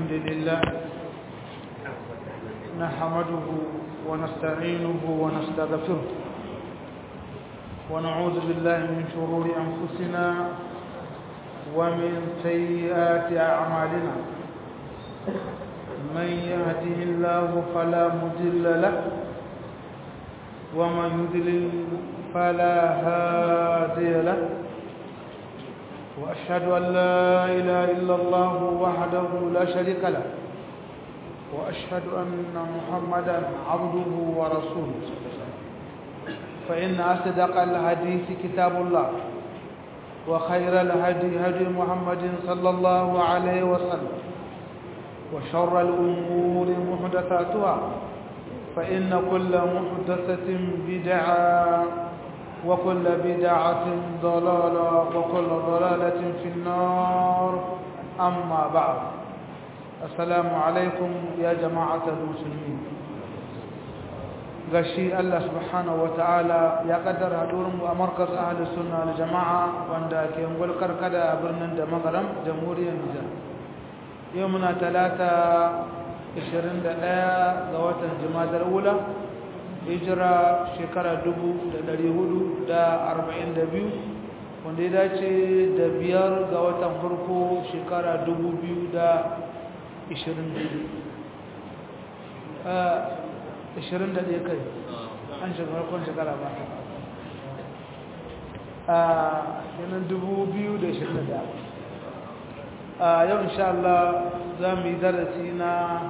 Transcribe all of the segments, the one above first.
الحمد لله نحمده ونستعينه ونستغفره ونعوذ بالله من شرور أنفسنا ومن سيئات أعمالنا من يهده الله فلا مضل له ومن يضلل فلا هادي له وأشهد أن لا إله إلا الله وحده لا شريك له وأشهد أن محمدا عبده ورسوله فإن أصدق الحديث كتاب الله وخير الهدي هدي محمد صلى الله عليه وسلم وشر الأمور محدثاتها فإن كل محدثة بدعة وكل بدعة ضلالة وكل ضلالة في النار أما بعد السلام عليكم يا جماعة المسلمين غشي الله سبحانه وتعالى يا قدر هدورم ومركز أهل السنة والجماعة واندا كينقول كركدا برنن دمغرم جمهورية النيجر يومنا 21 ga watan Jumadal Ula hijira shekara 1442 wanda ya dace da 5 ga watan farko shekara 2022 21 kai an farkon shekara ba yanar 2021 yau insha Allah za mu yi darasi na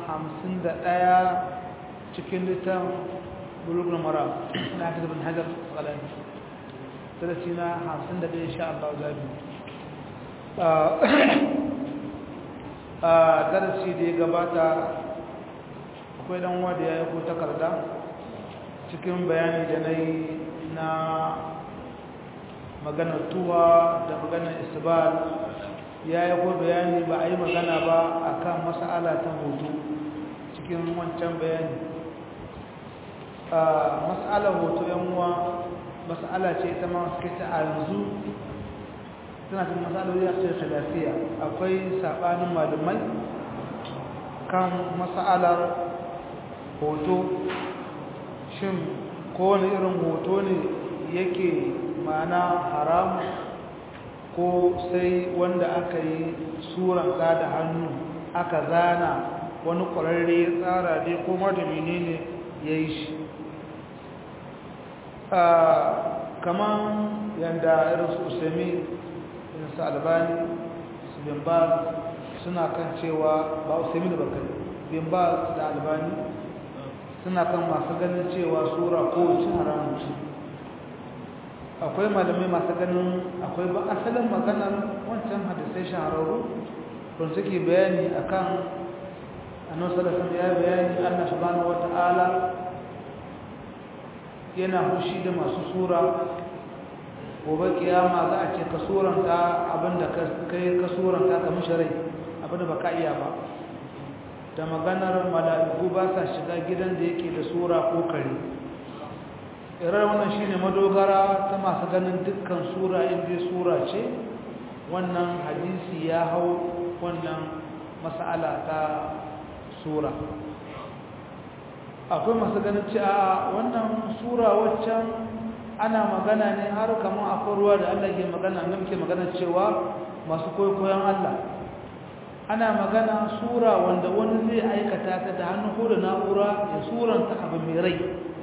51 cikin littafin bulugul maram na hafiz bin hajar al-asqalani darasi na 51 insha Allah za mu darasi da ya gabata akwai dan wanda ya yi ko takarda cikin bayani da nayi na maganar tuwa da maganar isbal ya yi ko bayani ba a yi magana ba akan mas'ala ta hoto cikin wancan bayani mas'alar hoto yanwa mas'ala ce ita ma suke ta a yanzu tana cikin mas'aloli a cikin khilafiya akwai sabanin malamai kan mas'alar hoto shin kowane irin hoto ne yake ma'ana haramu ko sai wanda aka yi suranta da hannu aka zana wani ƙwararre ya tsara dai ko da menene ya yi shi kamar yadda irin su usami irin su albani su bimbaz suna kan cewa ba usami da bakari bimbaz da albani suna kan masu ganin cewa sura ko cin haramun ce akwai malamai masu ganin akwai ba asalin maganar wancan hadisai shahararru don suke bayani akan annabi sallallahu alaihi wasallam ya bayani Allah subhanahu wataala yana hushi da masu sura gobe kiyama za a ce ka suranta abinda kai ka suranta ka musharai abinda baka iya ba da maganar mala'iku ba sa shiga gidan da yake da sura ko kare irar wannan shine madogara ta masu ganin dukkan sura inda sura ce wannan hadisi ya hau wannan mas'ala ta sura akwai masu ganin cewa wannan sura waccan ana magana ne har kamar akwai ruwa da Allah ke magana nan ke magana cewa masu koyon Allah ana magana sura wanda wani zai aikata ta da hannu ko da na'ura ya suranta abu mai rai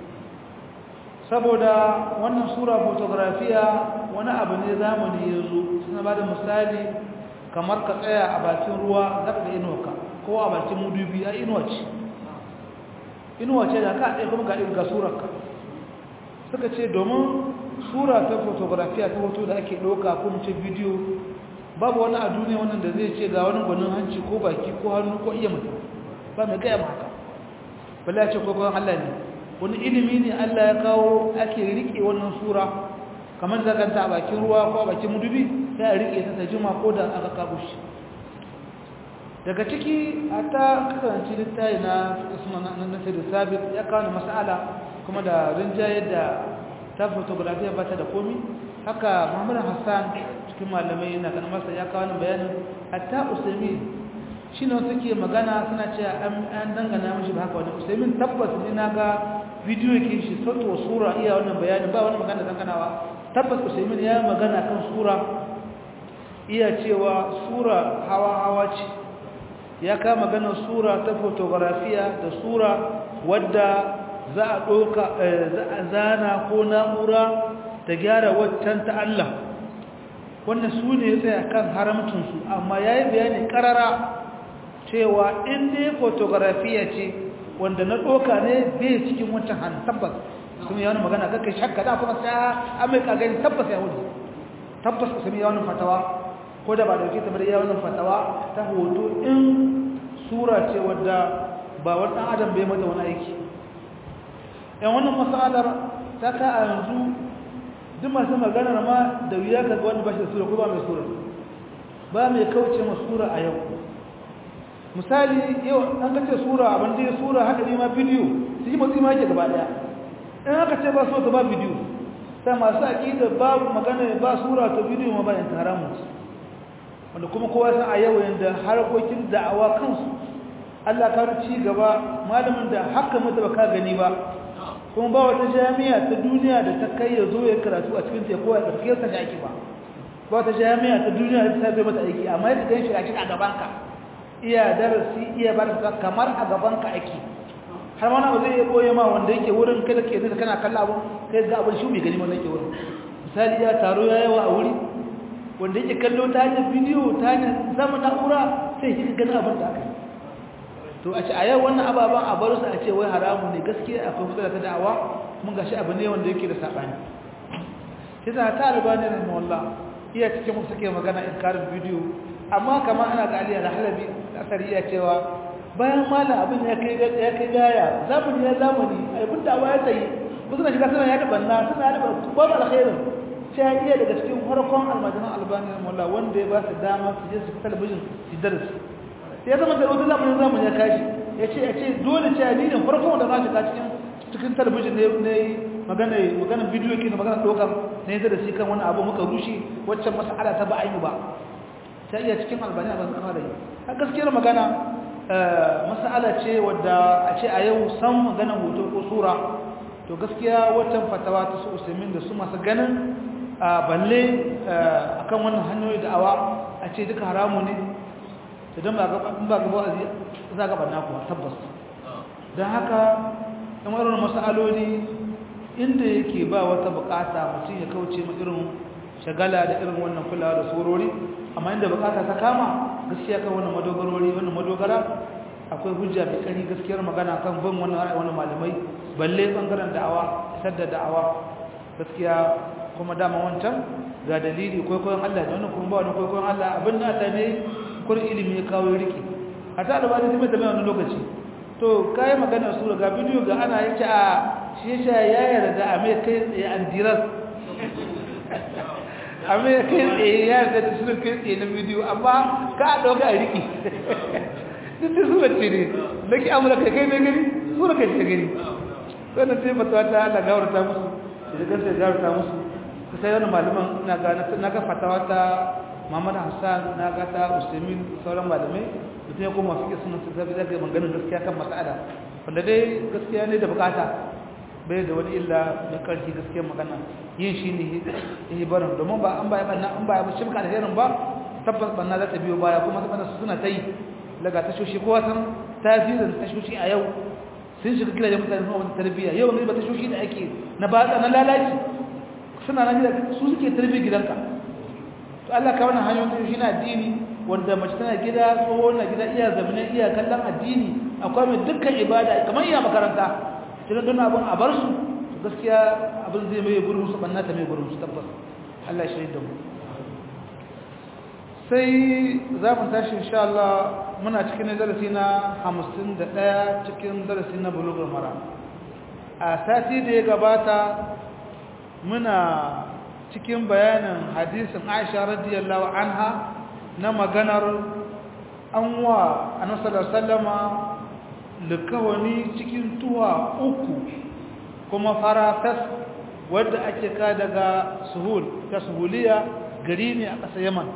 saboda wannan sura fotografiya wani abu ne zamani ya zo suna ba da misali kamar ka tsaya a bakin ruwa za ka ga inuwarka ko a bakin mudubi a inuwa ce da ka ɗaya kuma ga ɗirga surarka suka ce domin sura ta fotografiya ta hoto da ake ɗauka ko mace bidiyo babu wani a duniya wannan da zai ce ga wani gwanin hanci ko baki ko hannu ko iya mutum ba mai gaya maka bala ce ko kwan Allah ne wani ilimi ne Allah ya kawo ake rike wannan sura kamar zaganta a bakin ruwa ko a bakin mudubi sai a rike ta jima ko da aka kabo shi daga ciki a ta kasance littayi na usman na sirri sabit ya kawo mas'ala kuma da rinjaye da ta fotografiya ba ta da komi haka muhammad hassan cikin malamai na kan masa ya kawo bayanin hatta usaimin shi ne wasu ke magana suna cewa an dangana mashi ba haka wani usaimin tabbas ne na ga bidiyo ke shi sautu wa sura iya wannan bayanin ba wani magana danganawa tabbas usaimin ya magana kan sura iya cewa sura hawa-hawa ce ya kama maganar sura ta fotografiya da sura wadda za a ɗauka za a zana ko na'ura ta gyara waccan ta Allah wannan su ne ya tsaya kan haramcinsu amma ya yi bayani ƙarara cewa in dai fotografiya ce wanda na ɗauka ne bai cikin wancan hannu tabbas sun yi wani magana kakai shakka da kuma sai amurka gani tabbas ya wuce tabbas sun yi wani fatawa ko da ba dauke ta bari ya wani fatawa ta hoto in sura ce wadda ba wani ɗan adam bai mata wani aiki yan wannan masalar ta ka a yanzu duk masu maganar ma da wuya ga wani bashi da sura ko ba mai sura ba mai kauce ma sura a yau misali yau an kace sura abin da ya sura haka ne ma bidiyo su yi motsi ma yake gaba daya in aka ce ba so ta ba bidiyo sai masu aƙida babu magana ba sura ta bidiyo ma bayan haramun wanda kuma kowa san a yau yanda harkokin da'awa kansu Allah ka ci gaba malamin da haka mata baka gani ba kuma ba wata jami'a ta duniya da ta kai ya zo ya karatu a cikin ta kowa da kiyar ta shaki ba wata jami'a ta duniya da ta bai mata aiki amma yadda kai shi a cikin gabanka iya darasi iya barka kamar a gabanka aiki har wani abu zai boye ma wanda yake wurin kada ke da kana kalla abu kai ga abin shi mai gani wanda yake wurin misali ya taro ya yawa a wuri wanda yake kallo ta hanyar bidiyo ta hanyar zama na'ura sai shi gani abin da aka yi to a ce a yau wannan ababen a bar su a ce wai haramu ne gaskiya akwai matsala ta da'awa mun gashi abu ne wanda yake da sabani kisa ta albani rahimahullah iya cikin mu suke magana inkarin bidiyo amma kamar ana ga aliya da halabi asari iya cewa bayan malam abin ya kai gaya zamani ya zamani abin da ya tsayi wasu na shiga suna ya banna suna da babu alkhairin sai iya daga cikin farkon almajiran albani rahimahullah wanda ya ba su dama su je su talabijin su darasi ya zama da wata zamani ya kashi ya ce dole ce a ninin farko da za shiga cikin talabijin ne maganar bidiyo ke da maganar ɗaukar ne zai da shi kan wani abu muka rushe waccan mas'ala ta ba a yi ba ta iya cikin albani a bazan kama da yi a gaskiyar magana mas'ala ce wadda a ce a yau san maganar hoto ko sura to gaskiya waccan fatawa ta su usaimin da su masu ganin balle akan wannan hanyoyi da'awa a ce duka haramu ne idan ba gaba wa'azi za ga banna kuwa tabbas don haka kamar irin masaloli inda yake ba wata bukata mutum ya kauce ma irin shagala da irin wannan kulawa da surori amma inda bukata ta kama gaskiya kan wannan madogara akwai hujja mai kari gaskiyar magana kan bin wannan ra'ayi wannan malamai balle bangaren da'awa sadda da'awa gaskiya kuma dama wancan ga dalili koyon Allah da wannan kuma ba wani koyon Allah abin da ta ne kun ilimi ya kawo riki a ta albani zai mai wani lokaci to kayi magana sura ga bidiyo ga ana yake a shisha ya yarda a mai kai tsaye an diras a mai kai tsaye ya yarda da sura kai tsaye na bidiyo amma ka a ɗauka a riki duk da sura ce ne da ke amura kai kai mai gani sura kai ce gani wannan sai fatawa ta Allah gawarta musu da kansa ya gawarta musu sai wani malaman na ga fatawa ta Muhammad Hassan na ga ta Usaimin sauran malamai mutum ya koma suke suna su zafi zaka maganin gaskiya kan mas'ala wanda dai gaskiya ne da bukata bai da wani illa mai karfi gaskiyar magana yin shi ne ya barin domin ba an baya banna an baya shi maka alherin ba tabbas banna za ta biyo baya kuma tabbas su suna ta yi daga tashoshi kowa san tasirin tashoshi a yau sun shiga kila da mutane suna wata tarbiyya yau ne ba tashoshi da ake na batsa na lalaci suna nan gida su suke tarbiyyar gidanka to Allah ka wannan hanyoyin tashoshi na addini wanda mace tana gida tsoho na gida iya zamanin iya kallon addini akwai mai dukkan ibada kamar iya makaranta cikin don abin a bar su gaskiya abin zai mai gurin su banna ta mai gurin su tabbas Allah shi da mu sai za mu tashi insha Allah muna cikin darasi na 51 cikin darasi na bulughul maram a sati da ya gabata muna cikin bayanin hadisin Aisha radiyallahu anha na maganar anwa annabi sallallahu alaihi wasallama likawani cikin tuwa uku kuma faratas wadda ake ka daga suhuliya gari ne a ƙasar Yaman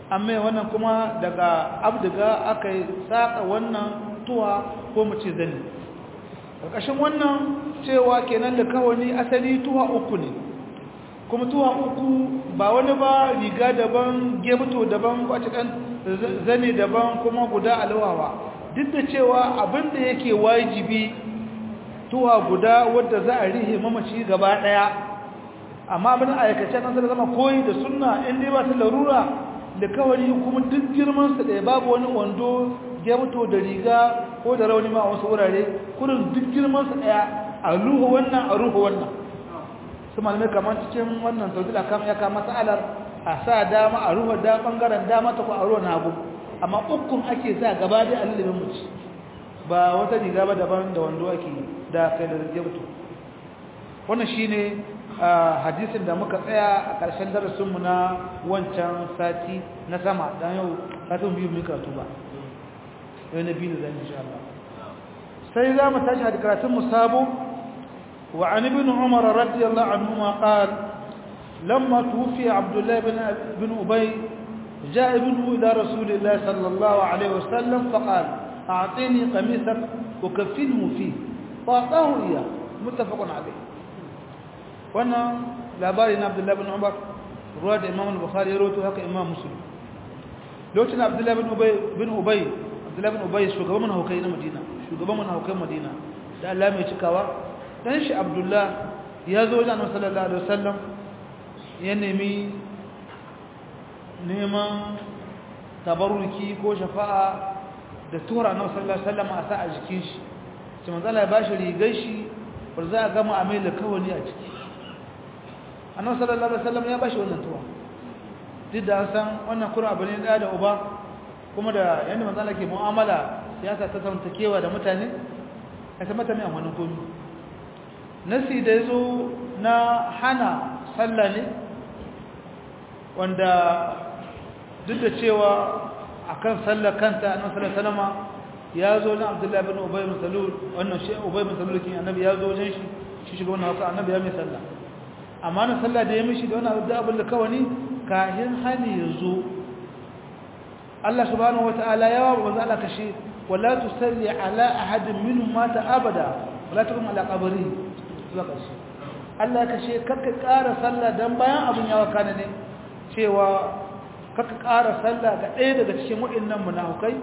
amma wannan kuma daga abdiga aka yi saka wannan tuwa ko mu ce zani ƙarƙashin wannan cewa kenan da kawani asali tuwa uku ne kuma tuwa uku ba wani ba riga daban gebuto daban kwace kan zane daban kuma guda alwawa duk da cewa abin da yake wajibi tuwa guda wadda za a rihe mamaci gaba daya amma abin aikace kan zai zama koyi da sunna in dai ba ta larura da kawai kuma duk girman sa da babu wani wando gebuto da riga ko da rauni ma a wasu wurare kurin duk girman sa daya a ruhu wannan su malamai kamar cikin wannan taudila kam ya kama matsalar a sa dama a ruwa da bangaren dama ta ko a ruwa nagu amma ukun ake sa gaba da alilibin muci ba wata riga ba daban da wando ake da kai da rubutu wannan shine hadisin da muka tsaya a ƙarshen darasinmu na wancan sati na sama dan yau satin biyu muka tuba yau na biyu da insha Allah sai za mu tashi hadisin musabo وعن ابن عمر رضي الله عنهما قال لما توفي عبد الله بن أبي جاء ابنه إلى رسول الله صلى الله عليه وسلم فقال أعطيني قميصك وكفنه فيه فأعطاه إياه متفق عليه وانا لابارين عبد الله بن عمر رواد إمام البخاري يروته هكا إمام مسلم لوتنا عبد الله بن أبي شو منه كينا مدينة شو منه كينا مدينة لا لا ميتكوا dan shi Abdullah ya zo wajen Annabi sallallahu alaihi wasallam ya nemi neman tabarruki ko shafa'a da tura Annabi sallallahu alaihi wasallam a sa a jikin shi sai manzo Allah ya bashi rigar shi bar za a gama amai kawani a ciki Annabi sallallahu alaihi wasallam ya bashi wannan tura duk da san wannan kura abu ne da uba kuma da yanda manzo Allah ke mu'amala siyasa ta zamantakewa da mutane ka san mutane amfanin komai nasi da yazo na hana sallah ne wanda duk da cewa akan sallar kanta annabi sallallahu alaihi wasallam ya zo na Abdullah ibn Ubay bin Salul wannan shi Ubay bin Salul kin annabi ya zo wajen shi shiga wannan haka annabi ya mai sallah amma na sallah da ya mishi da wannan abin da kawani kahin hani yazo Allah subhanahu wataala ya wa manzo Allah kashi wala tusalli ala ahadin minhum mata abada wala taqum ala qabrihi Allah ya kashe kakka ƙara sallah dan bayan abin ya wakana ne cewa kakka ƙara sallah ga ɗaya daga cikin waɗannan munafukai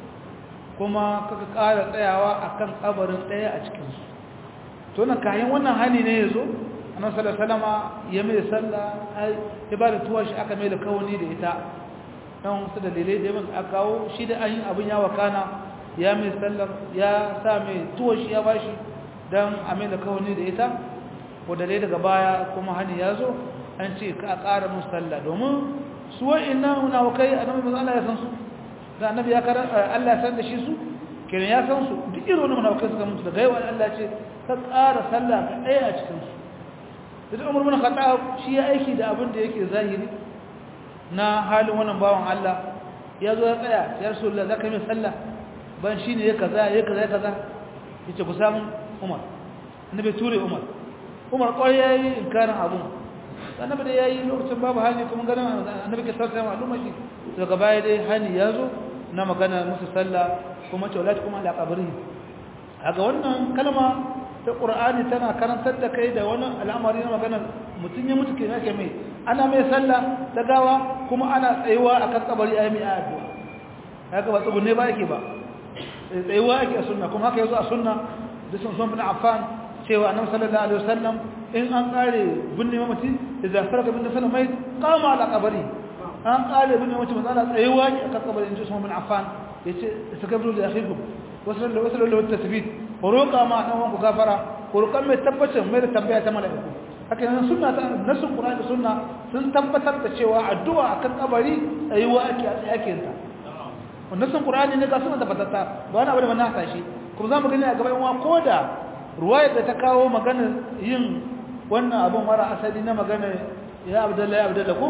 kuma kakka ƙara tsayawa akan kabarin ɗaya a cikin su to nan kayan wannan hali ne yazo annabi sallallahu alaihi wasallam ya mai sallah ya ba da tuwa shi aka mai da kawani da ita dan su da dalilai da yawan aka kawo shi da ayin abin ya wakana ya mai sallar ya sa mai tuwa shi ya bashi dan amin da kawani da ita ko da dai daga baya kuma hani yazo an ce ka ƙara musalla domin su wa'annan munafikai annabi Allah ya san su da annabi ya kar Allah ya san da shi su kenan ya san su duk irin wannan munafikai suka mutu daga yawan Allah ce ka ƙara sallah ka ɗaya a cikin su da Umar bin Khattab shi ya aiki da abin da yake zahiri na halin wannan bawan Allah ya zo ya tsaya ya Rasulullah zaka mai sallah ban shine ya kaza yace ku samu Umar annabi ture Umar kwai yayi inkarin abun annabi da yayi lokacin babu hali kuma ganin annabi ke sarsa maluma shi daga baya dai hani yazo na magana musu sallah kuma tawlat kuma ala qabri aga wannan kalma ta Qur'ani tana karantar da kai da wannan al'amari na magana mutun ya mutu kenan ke mai ana mai sallah da gawa kuma ana tsayuwa akan kabari ayi mai addu'a haka ba tsugunne ba yake ba tsayuwa yake a sunna kuma haka yazo a sunna da sun bin Affan cewa annabi sallallahu alaihi wasallam in an kare binne mamaci idan farka bin sallallahu mai qama ala qabri an kare binne mamaci manzo tsayuwa ki akan kabarin sun bin Affan yace istakabru li akhikum wasallu lahu at-tathbit furuqa ma dan wanku gafara furuqan mai tabbacin mai tambaya ta malaiku haka nan sunna ta nasu Qur'ani da sunna sun tabbatar da cewa addu'a akan kabari tsayuwa ake ta wannan sun Qur'ani ne ga sunna tabbatata ba wani abu da manna tashi kuma za mu gani a gaban wa koda ruwayar da ta kawo magana yin wannan abin mara asali na magana ya Abdullahi ko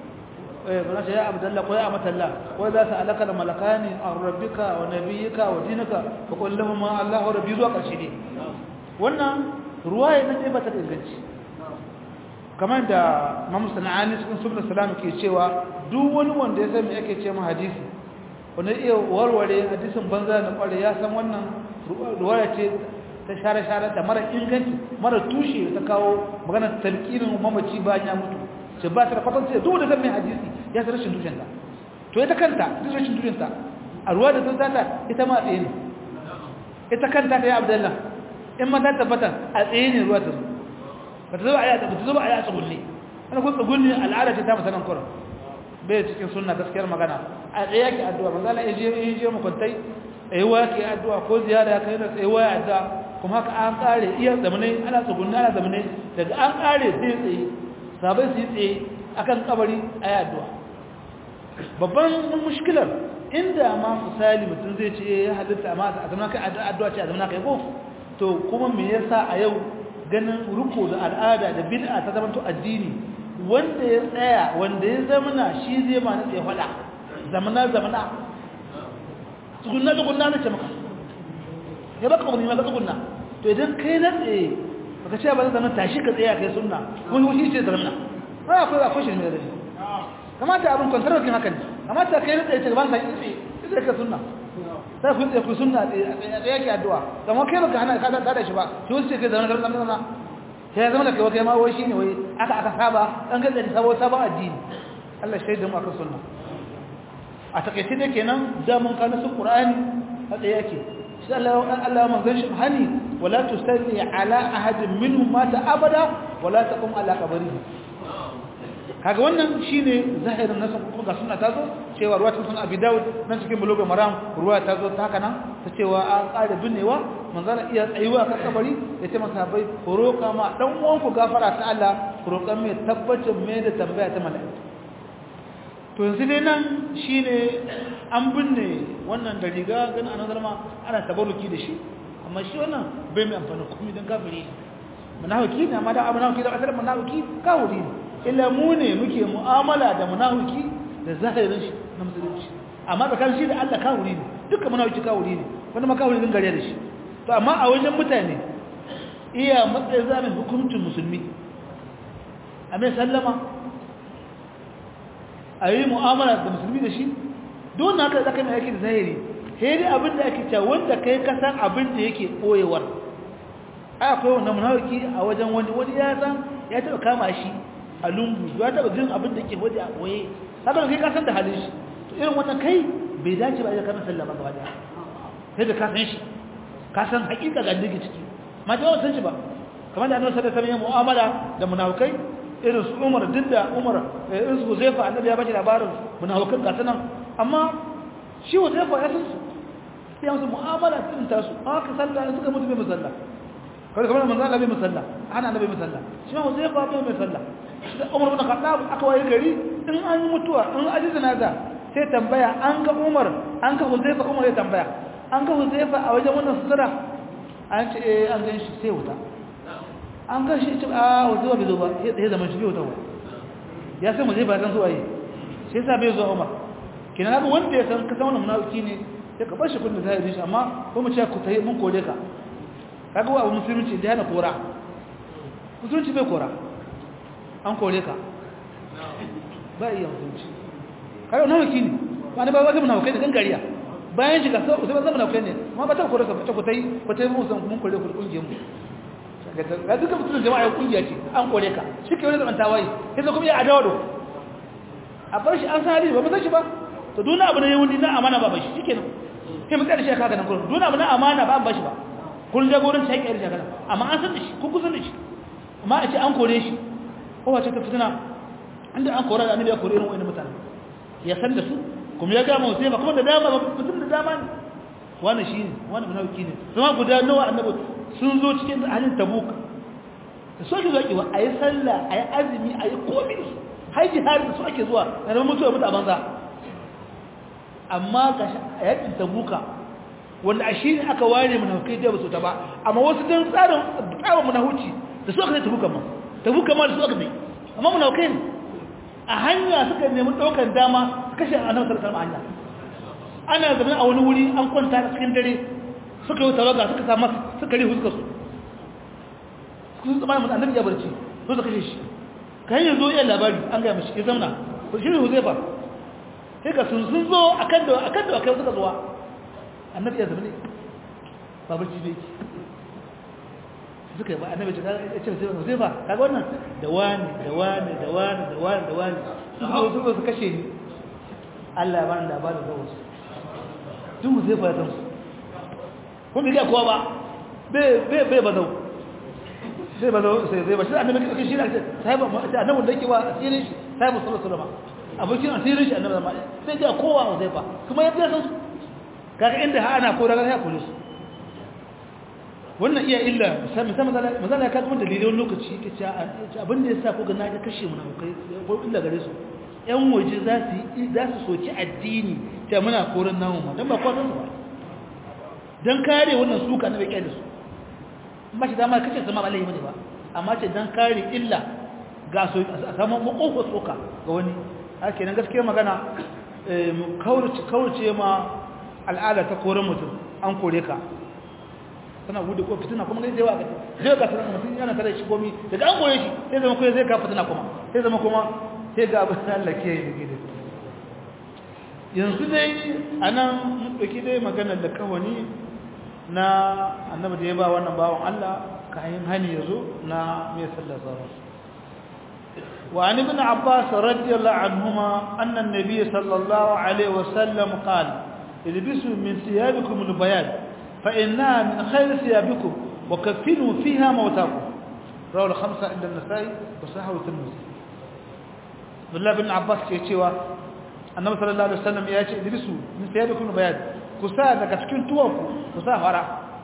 bana ya Abdullahi ko ya Amatalla ko za su alaka da malakani an rabbika wa nabiyyika wa dinika fa qul lahum Allahu rabbi zuwa karshe ne wannan ruwayar nan ba ta inganci kamar da Imam Sana'ani cikin Subul Salam ke cewa duk wani wanda ya san me yake ce mu hadisi wanda iya warware hadisin banza da kware ya san wannan ruwaya ce ta share-share da mara inganci mara tushe ta kawo magana talqinin mamaci bayan ya mutu ce ba ta da kwatance duk wanda san me hadisi ya san rashin tushen ta to ita kanta duk rashin tushen ta a ruwa da ta ita ma tsaye ne ita kanta ta yi Abdullah in ma ta tabbata a tsaye ne ruwa ta zo ba ta zo ba a yi a tsugunne ana kun tsugunne al'ada ce ta masanan kuran bai cikin sunna gaskiyar magana a tsaye yake addu'a manzo Allah ya je mukuntai tsayuwa yake addu'a ko ziyara ya kai da tsayuwa ya addu'a kuma haka an kare iya zamanai ana tsugunne ana zamanai daga an kare sai tsaye sabai su yi tsaye akan kabari a yi addu'a babban mushkilar inda ma misali mutum zai ce ya halitta amma a zamanin kai addu'a ce a zamanin kai ko to kuma me yasa a yau ganin ruko da al'ada da bid'a ta zama to addini wanda ya tsaya wanda ya zamana shi zai ma na tsaye fada zamana tsugunna na ce maka ya baka wani maka tsugunna to idan kai na tsaye baka ce ba zai zama tashi ka tsaya kai sunna wani wuce ce zamana ba akwai shi ne da shi kamata abin kwantarar kin haka ne kamata kai na tsaye ce gaban ka tsaye ka sunna sai ku tsaye ku sunna tsaye yake addu'a kamar kai baka hana ka da shi ba shi wuce kai zama sai ya zama da kai ma wai shine wai aka saba dan gaza da sabon addini Allah shaida mu akan sunna a takeice da kenan da mun kana su Qur'ani a tsaye yake sai Allah manzon shi hani wala tusalli ala ahadin minhum mata abada wala taqum ala qabrihi kaga wannan shine zahirin nasan kuma ga sunna tazo cewa ruwatun sunan Abi Dawud nan cikin bulugul maram ruwa tazo ta haka nan ta cewa an ƙara binnewa manzon iya tsayuwa kan kabari yace masahabai ku roƙa ma dan uwan ku gafara ta Allah ku roƙa mai tabbacin mai da tambaya ta mala'ika to yanzu dai nan shine an binne wannan da riga gan anan zalma ana tabaruki da shi amma shi wannan bai mai amfani kuma dan kafiri munafiki ne amma da munafiki da asalin munafiki kawuri ne illa mu ne muke mu'amala da munafiki da zahirin shi na musulunci amma tsakanin shi da Allah kawuri ne duka munafiki kawuri ne wanda ma kawuri din gare da shi to amma a wajen mutane iya matsayin zamin hukuncin musulmi a mai sallama a yi mu'amala da musulmi da shi don haka zaka mai yake da zahiri sai dai abin da ake cewa wanda kai ka san abin da yake koyewar akwai wannan munafiki a wajen wani ya san ya taba kama shi a lungu ya taba jin abin da ke waje a koye haka kai ka san da halin shi to irin wannan kai bai dace ba ya kana sallama gaba da sai da ka san shi ka san hakika ga dake ciki ma da wannan shi ba kamar da Annabi sallallahu alaihi wasallam mu'amala da munafikai irin su Umar dinda Umar irin su Huzaifa Annabi ya bashi labarin munafikan ga sanan amma shi Huzaifa ya san su sai musu mu'amala din ta su aka sallah suka mutu bai musalla kawai kamar manzo Allah bai musalla ana Annabi musalla shi ma Huzaifa bai musalla Umar bin Khattab aka waye gari in an yi mutuwa in aji janaza sai tambaya an ga Umar an ga Huzaifa Umar ya tambaya an ga Huzaifa a wajen wannan sura an ce an gan shi sai wuta an ga shi ce a Huzaifa bai zo ba sai zaman shi bai wuta ba ya sai Huzaifa san so ayi sai sa bai zo Umar kina ga wanda ya san ka san wannan munafiki ne sai ka bar shi kun da zai shi amma ko mu ce ku tayi mun kore ka kaga wa musulunci da yana kora musulunci bai kora an kore ka ba iya mutunci kai nawa kini ba ne ba wata munafikai da gangariya bayan shiga sai ba zama munafikai ne amma ba ta kore ka ta ku tai mu san mun kore ku kungiyar mu ga duka mutun jama'a kungiya ce an kore ka shi ke wani zaman tawaye sai kuma ya adawa do a bar shi an sari ba san shi ba to duna abu ne yawuni na amana ba shi shikenan sai mu kada shi kaga nan kullun duna abu na amana ba an bashi ba kullun jagoran sai kai shi kaga amma an san da shi ku kusan da shi amma a ce an kore shi ko wace ta fitina inda an kora da annabi ya kore irin wayannan mutane ya san da su kuma ya ga mu sai ba kuma da dama mutum da dama ne wannan shi ne wannan munafiki ne kuma guda nawa annabi sun zo cikin halin tabuk da su ake zuwa ayi sallah ayi azumi ayi komai har jihar da su ake zuwa da mutuwa mutu a banza amma ga yakin tabuka wanda a shi ne aka ware munafikai da ba su ta ba amma wasu dan tsarin munafici da su aka yi tabuka ma tabuka ma da su aka bi amma munafikai ne a hanya suka nemi daukan dama kashe annabi sallallahu alaihi wasallam ana zama a wani wuri an kwanta a cikin dare suka yi tawaga suka samu suka rihu suka su zama mun annabi ya barci so suka kashe shi kan yanzu iya labari an gaya mashi ya zamna shi ne huzaifa sai ka sun zo akan da akai suka zuwa annabi ya zama ne babar ci ne suka yi ba annabi ya ce huzaifa kaga wannan da wani su su kashe ni Allah ya bani labarin da wasu duk huzaifa ya san su kuma bai ga kowa ba bai bazau sai bazau sai zai ba shi annabi kake shi ne sai ba annabi da yake wa asirin shi sai ba sallallahu alaihi wasallam abokin asirin shi annabi zama sai ga kowa zai ba kuma ya san su kaga inda ha ana ko daga ya kula su wannan iya illa misali ka kuma dalilin lokaci kace abin da yasa ko ga na kashe mu na kai ko illa gare su yan waje za su soki addini ta muna koran namu ma dan ba kwanan su ba dan kare wannan suka na bai kai da su amma shi dama kace zama alai bane ba amma ce dan kare illa ga so a samu makoko tsoka ga wani haka nan gaskiya magana kaurace ma al'ada ta koran mutum an kore ka tana gudu ko fitina kuma kai zewa ga sanan mutum yana tare shi komi daga an kore shi sai zama ko zai ka fitina kuma sai zama kuma sai ga abin Allah ke yi gidi yanzu dai anan mun dauki dai maganar da kawani na annabi da ya ba wannan bawon Allah kayan hani yazo na mai sallallahu wa an ibn abbas radiyallahu anhuma anna an-nabiy sallallahu alaihi wasallam qala ilbisu min thiyabikum al-bayad fa innaha min khayri thiyabikum wa kaffinu fiha mawtakum rawahu al-khamsa inda an-nasa'i wa sahahu at-tirmidhi Abdullah ibn abbas ke cewa annabi sallallahu alaihi wasallam ya ce ilbisu min thiyabikum al-bayad kusa daga cikin tuwanku kusa fara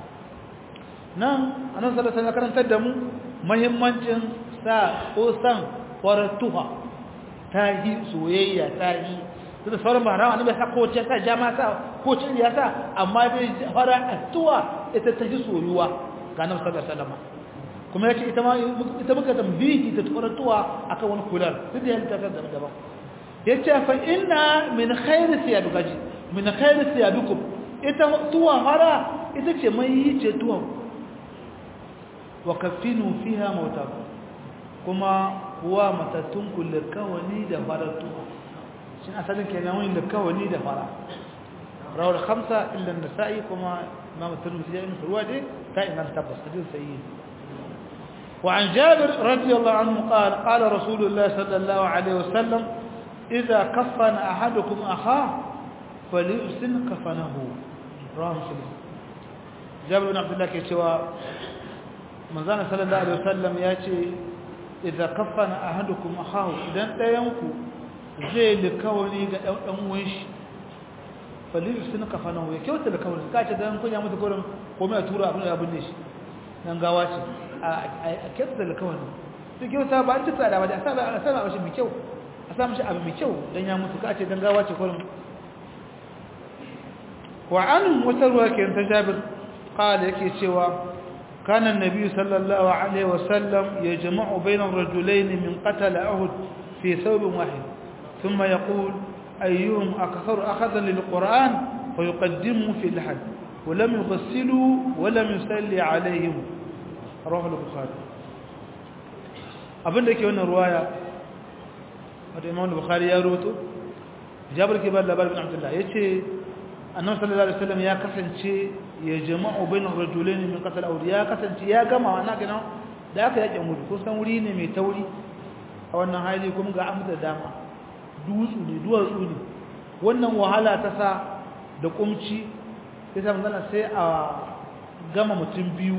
nan annabi sallallahu alaihi wasallam karantar da mu muhimmancin sa ko san faratuha tahi soyayya tahi da sauran maharawa annabi sa ko ce sa jama'a sa ko ce ya sa amma dai fara atuwa ita ta ji soyuwa ga annabi sallallahu alaihi wasallam kuma yace ita muka tambihi ta faratuwa akan wani kular duk da yanta ta daban yace fa inna min khairi thiyabikum min khairi thiyabikum ita tuwa fara ita ce mai yi ce tuwa wa kafinu fiha mautakum kuma huwa matattun kullu kawani da faratu shin asalin kenan wani da kawani da fara rawal khamsa illa an-nasa'i kuma imam at-tirmidhi ya yi ruwa dai ta ina tabbas hadith sahih wa an jabir radiyallahu anhu qala qala rasulullah sallallahu alaihi wasallam idha kaffana ahadukum akhahu falyusin kafanahu rawahu muslim jabir bin abdullah ke cewa manzon sallallahu alaihi wasallam ya ce idza kaffana ahadukum akhahu idan dayanku zai likawani ga dan uwan shi falyusin kafanahu ya kyauta da kawai kace dan kunya mutu gurin ko mai tura abin abin ne shi dan gawa ce a kyauta da kawai to kyauta ba ta tsada ba da asaba shi mai kyau a samu shi abu mai kyau dan ya mutu kace dan gawa ce gurin وعنه وتروى كان جابر قال يكي سوى كان النبي صلى الله عليه وسلم يجمع بين الرجلين من قتل أهد في ثوب واحد ثم يقول أيهم أكثر أخذا للقرآن ويقدمه في اللحد ولم يغسلوا ولم يسلي عليهم رواه البخاري أبن لك هنا رواية الإمام البخاري يروته جابر كبار لبار بن عبد الله يتي annabi sallallahu alaihi wasallam ya kasance ya jama'u bainar rajulain min qatl awd ya kasance ya gama wannan gina da aka yake mutu ko san wuri ne mai tauri a wannan hali kuma ga amsa dama duwatsu ne wannan wahala ta sa da kumci sai sai a gama mutum biyu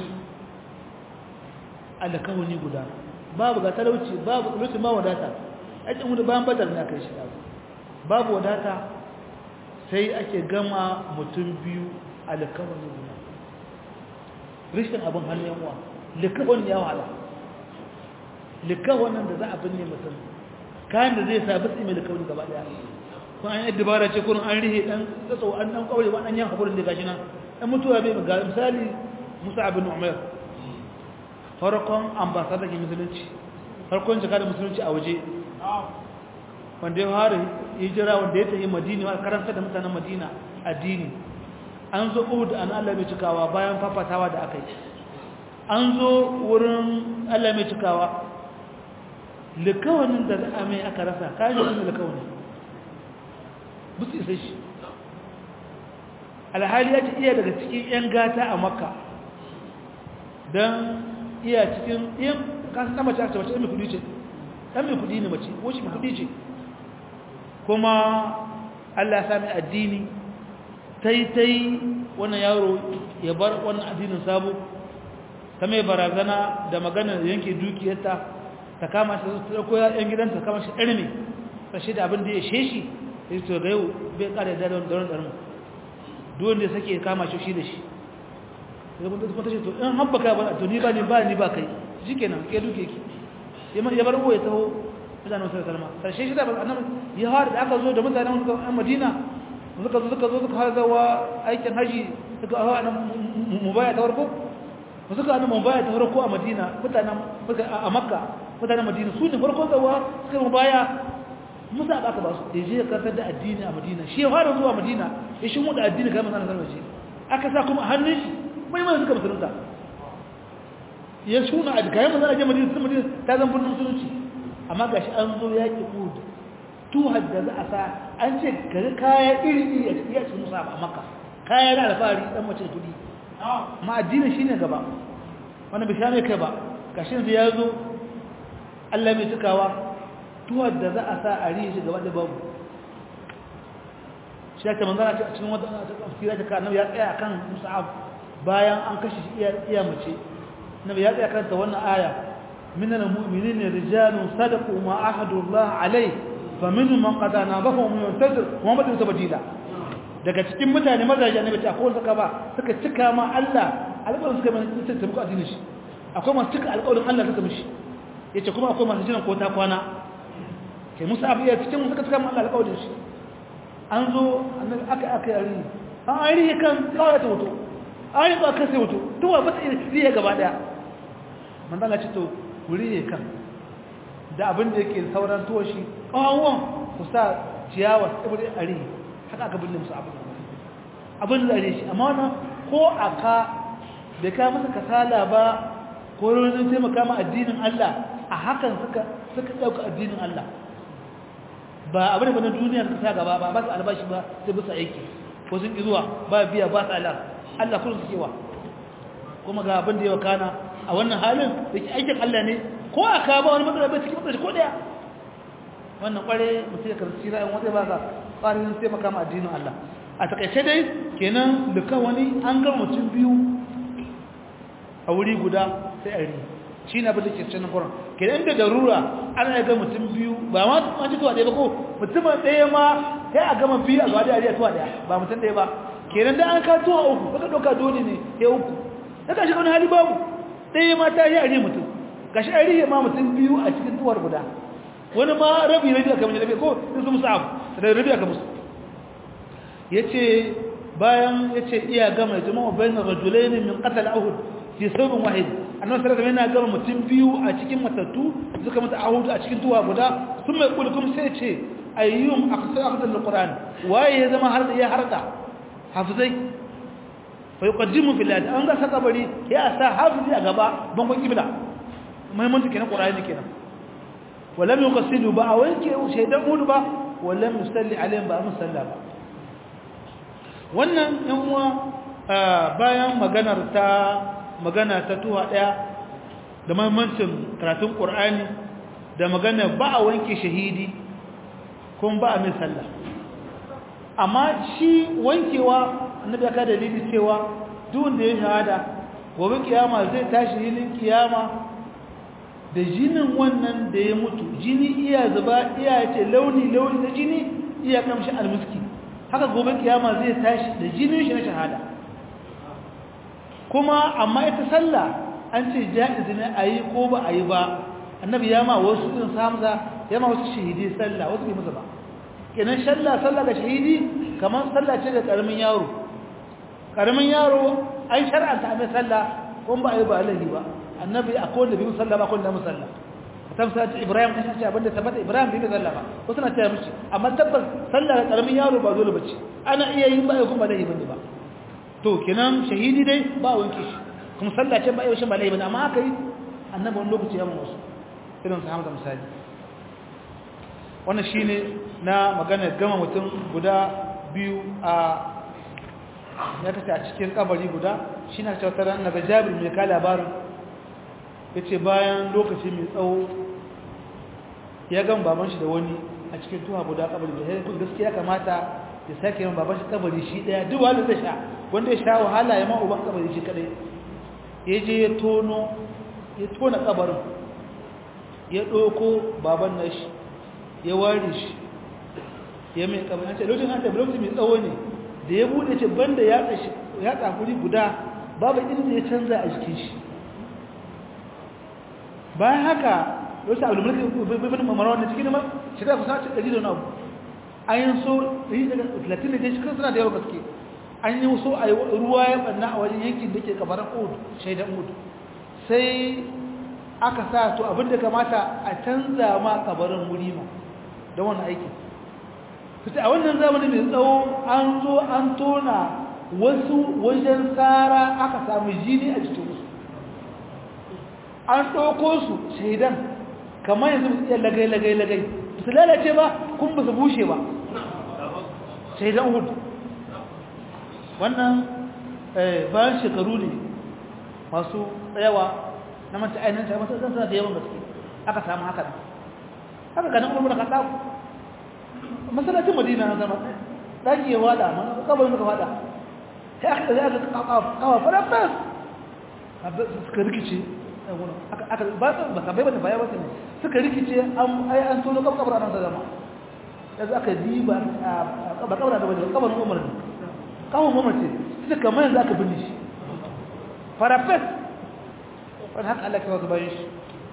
alkawani guda babu ga talauci babu talauci ba wadata ake mutu bayan badar na kai shi babu wadata sai ake gama mutum biyu alkawani guda rishin abin hannun yawa likawani ya wahala likawanin da za a binne mutum kayan da zai sabi tsimi likawani gaba daya kun an yi dabara ce kurin an rihe dan tsatso an dan kawai ba dan yan hakurin da gashi nan dan mutuwa bai ga misali Musa ibn Umair farkon ambassador ke musulunci farkon jaka da musulunci a waje wanda ya fara hijira wanda ya tafi Madina wa karanta da mutanen Madina addini an zo Uhud an Allah mai cikawa bayan fafatawa da aka yi an zo wurin Allah mai cikawa likawanin da za a mai aka rasa kayan wani likawanin busu isa shi alhali ya ce iya daga cikin 'yan gata a makka don iya cikin yin kasu na mace aka mace ɗan mai kudi ce ɗan mai kudi ne mace ko shi mai kudi ce kuma allah sami addini ta yi wannan yaro ya bar wannan addinin sabo ta mai barazana da maganar yanke dukiyarta ta kama shi ta ɗauko yan gidanta ta kama shi ɗarmi ƙarshe da abin da ya sheshi ya ce ga yau bai ƙara da daren ɗarmi duwanda ya sake kama shi da shi ya kuma ta ce to in haɓaka ka ba to ni ba kai shi kenan ke duke ki ya bar ya taho mutanen wasu kalma ƙarshe shi da annabi ya har da aka zo da mutanen madina suka zo har zawa aikin haji suka hawa nan mubaya ta farko suka hannun mubaya ta farko a madina a makka mutanen madina su ne farko zawa suka mubaya musa aka ba su da je kasar da addini a madina shi ya fara zuwa madina ya shi muda addini kamar sanar sarwace aka sa kuma hannun shi mai suka musulunta ya shuna a kayan mazana je madina sun madina ta zan birnin musulunci amma ga shi an zo yaƙi kudu tuhar da za a sa an ce gari kaya iri a cikin yaƙi musa a makka kaya na alfahari dan mace da kudi ma addinin shi ne gaba wani bisha mai kai ba gashin da ya zo allah mai cikawa tuhar da za a sa a rihe shi gaba da babu shi ake manzana a cikin wata tafsira ta kanan ya tsaya kan musa'ab bayan an kashe shi iya mace nabi ya tsaya kanta wannan aya minal mu'minina rijalun sadaqu ma ahadullah alai faminhum man qada nabahu wa man yantazir wa man tabdila daga cikin mutane mazaje annabi ta akwai suka ba suka cika ma Allah alƙawarin suka mai tsaya muku addinin shi akwai masu cika alƙawarin Allah suka mishi yace kuma akwai masu jiran ko ta kwana kai musa abu ya cikin suka cika ma Allah alƙawarin shi an zo annabi aka yari an ari kan kawai ta wuto an yi ba kan sai wuto tuwa ba ta iya gaba daya man Allah ce to wuri kan da abin da yake sauran tuwa shi kawon ku sa ciyawa tsibiri ari haka aka binne musu abin da are shi amma wannan ko aka bai ka masa kasala ba ko ruwan taimaka ma addinin Allah a hakan suka dauka addinin Allah ba abin da na duniya suka sa gaba ba su albashi ba sai bisa aiki ko sun ki zuwa ba biya ba tsala Allah kullum suke wa kuma ga abin da ya wakana a wannan halin da ke aikin Allah ne ko aka ba wani matsala bai cikin matsala ko daya wannan kware mutum ya karci ra'ayin wata ba ka ƙwarin sai makama addinin Allah a takaice dai kenan duka wani an ga mutum biyu a wuri guda sai a ri shi na bada ke canin kuran kenan da darura ana ga mutum biyu ba ma an ji tuwa ɗaya ba ko mutumin ɗaya ma sai a gama biyu a gaba da tuwa ɗaya ba mutum ɗaya ba kenan da an ka tuwa uku baka ɗauka dole ne ya uku na gashi wani hali babu ɗaya ma ta yi a ri mutum gashi a ri ma mutum biyu a cikin tuwar guda wani ma rabi aka mace rabi ko in su musu abu da rabi aka musu ya ce bayan ya ce iya gama jama'a bayan rajulai ne min ƙasar ahud fi sabon wahid annan sarar da yana gama mutum biyu a cikin matattu suka mata ahud a cikin tuwa guda sun mai kulkum sai ce ayyum aksar da ƙur'ani waye ya zama har ya harda hafizai fa yuqaddimu fil ladi an ga saka bari ya sa hafizi a gaba bangon kibla muhimmanci kenan ƙur'ani kenan ولم يقصدوا بقى وينكي شهدان مود بقى ولم يصلي عليهم بقى مصلى بقى wannan yan uwa bayan magana ta tuwa daya da muhimmancin karatun Qur'ani da magana ba a wanke shahidi kun ba a mai sallah amma shi wankewa annabi aka dalili cewa duk wanda ya shahada gobe kiyama zai tashi hilin kiyama da jinin wannan da ya mutu jini iya zuba iya ce launi na jini iya kamshi almuski haka gobe kiyama zai tashi da jinin shi na shahada kuma amma ita sallah an ce jaiz ne ayi ko ba ayi ba annabi ya ma wasu irin samza ya ma wasu shahidi sallah wasu bai musu ba kenan sallah ga shahidi kamar sallah ce da karamin yaro ai shar'anta mai sallah kun ba ayi ba alahi ba annabi akwai da bi musalla ba kun da musalla tamsa ibrahim kan ce abinda tabbata ibrahim bi musalla ba ko suna taya mishi amma tabbas sallar karamin yaro ba dole bace ana iya yin ba kuma dai bane ba to kenan shahidi dai ba wanke shi kuma sallah ce ba yau shin ba dai bane amma aka yi annabi wani lokaci ya mu wasu irin sahaba misali wannan shine na magana gama mutum guda biyu ya kace a cikin kabari guda shi na cewa ran daga Jabir mai ka labarin yace bayan lokaci mai tsawo ya gan baban shi da wani a cikin tuha guda kabari da sai gaskiya kamata ya sake yin baban shi kabari shi daya duk wanda zai sha wanda ya sha wahala ya ma uban kabari shi kadai yaje ya tona kabarin ya doko baban nashi ya ware shi ya mai kabarin ce lokacin an tabbata mai tsawo ne da ya bude ce banda ya tsakuri guda babu inda ya canza a jikin shi bayan haka wasu abu da mulki bibin mamara wanda cikin ma shekara kusa ce 100 da wani abu an yi so 30 da shi suna da yawa gaske an yi so a ruwa ya banna a wajen yankin da ke kabarin ud shaidan ud sai aka sa to abinda kamata a canza ma kabarin wuri ma da wannan aikin fita a wannan zamanin mai tsawo an zo an tona wasu wajen tsara aka samu jini a cikin su an ɗauko su shaidan kamar yanzu su iya lagai su lalace ba kun ba su bushe ba shaidan hudu wannan bayan shekaru ne masu tsayawa na manta ainihin ta masu suna da yawan gaske aka samu haka ganin umar da ka masalacin madina na zama ɗaki ya wada kabarin suka wada sai aka zai aka kawo farafas suka rikice ba sabai ba ta baya wasu ne suka rikice an tono kabarin nan ta zama yanzu aka diba ba kabarin da wajen kabarin umar ne kawon umar ce suka kamar yanzu aka binne shi farafas wani haka Allah kewa su bayan shi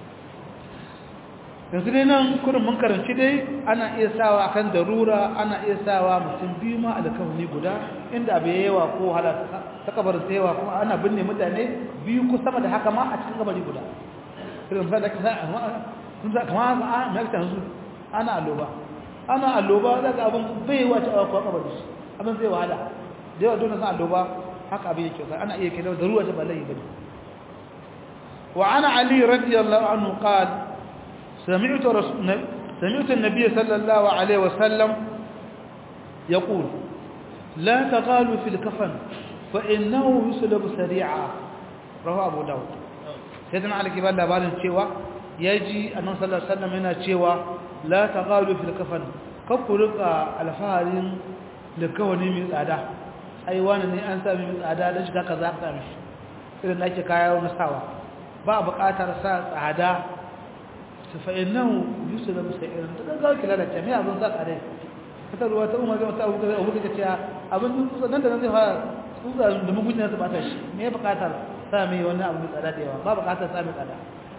yanzu dai nan kurin mun karanci dai ana iya sawa akan darura ana iya sawa mutum biyu ma alkawani guda inda abu yawa ko hala ta kabarin yawa kuma ana binne mutane biyu ko sama da haka ma a cikin kabari guda irin sa da ka sun za kama a mai yanzu ana alloba daga abin bai wace a kwa kabari abin zai wahala da yawa dole san alloba haka abin yake ana iya kira darura ta balai bane wa ana ali radiyallahu anhu qala سمعت النبي صلى الله عليه وسلم يقول لا تغالوا في الكفن فإنه يسلب سريعا رواه أبو داود سيدنا علي كبال labarin cewa yaji annabi sallallahu alaihi wasallam yana cewa la taghalu fil kafan kafurka alfaharin da kawani mai tsada ai wani ne an sami mai tsada da shiga kaza ka sami irin da ake kaya wani sawa ba buƙatar sa tsada فإنه يسلم سائرا قال كلا لا جميع أبن ذاك عليه حتى لو أتوا ما جمعت أبوك كتيا أبن ننتظر ننتظر سوزا دموجود ناس بعتش ما يبقى تر سامي وانا أبن الأداء ديوا ما بقى تر سامي الأداء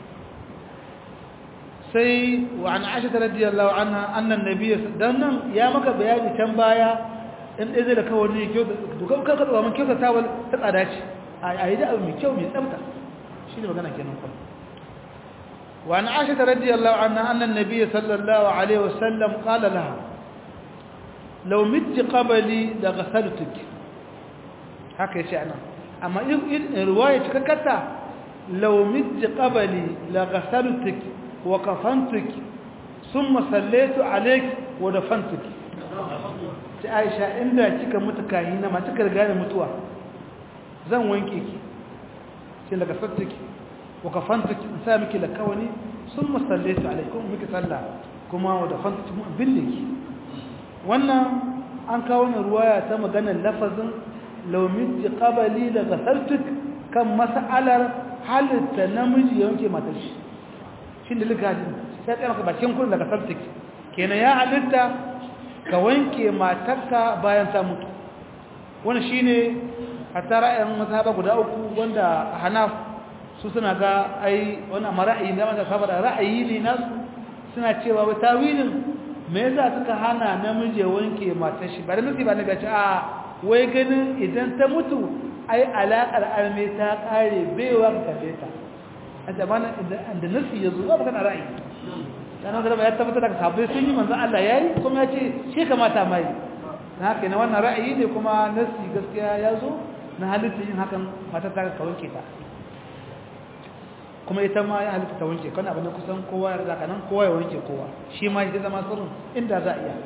سي وعن عائشة رضي الله عنها أن النبي دنا يا مك بيان كم بايا إن إذا لكوني كيو دكتور كذا ومن كيو تتاول تتأداش أيدا أو ميكيو ميسامتا شيء اللي بقولنا كنا نقول وعن عائشة رضي الله عنها أن النبي صلى الله عليه وسلم قال لها لو مت قبلي لغسلتك هكذا شأنا أما رواية كتا لو مت قبلي لغسلتك وكفنتك ثم صليت عليك ودفنتك عائشة عندها تلك متكاهنة ما تكرر متوى زن وينكيك لغسلتك وكفنتك سامك لكوني ثم صليت عليكم بك صلى كما ودفنتك باللك وانا an kawo ne ruwaya ta maganar lafazin law miti qabali la ghasaltuk kan mas'alar halitta namiji yanke matar shi shin da ligajin sai kai maka bakin kun da ghasaltuk kenan ya halitta ka wanke matarka bayan ta mutu wannan shine hatta ra'ayin mazhaba guda uku wanda Hanaf su suna ga ai wannan ra'ayi da wanda saboda ra'ayi ne nasu suna cewa wai tawilin me yasa suka hana namiji wanke matar shi bari nufi ba ne gaci a wai ganin idan ta mutu ai alaƙar arme ta kare baiwa ka kalle ta a zamanin da nasi yazo ba kana ra'ayi dan da ya tabbata daga sahabbai sun yi manzo Allah yayi kuma ya ce shi kamata mai haka ne wannan ra'ayi ne kuma nasi gaskiya yazo na halitta yin hakan matar ta ka wanke ta kuma ita ma ya halitta ta wanke kana abin kusan kowa ya zaka nan kowa ya wanke kowa shi ma ya zama sirrin inda za a iya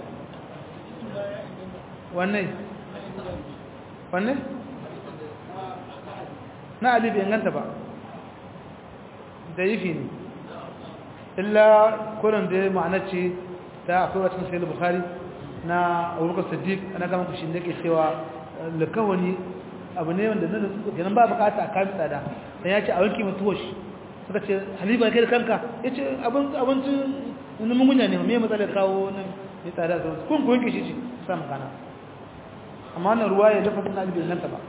wanne na Ali bai ganta ba da yifi ne illa kullun da ma'ana ce ta akwai wata sai Bukhari na Abubakar Siddiq ana ga muku shin dake cewa lakawani abu ne wanda nan kenan ba bukata a kan tsada dan yace a wanki mutuwa shi suka ce Haliba kai da kanka yace abincin mungunya ne me matsalar kawo nan ya tsada da kun ku wanke shi sam kana amma wannan ruwaya da fadin Ali bin nan ta ba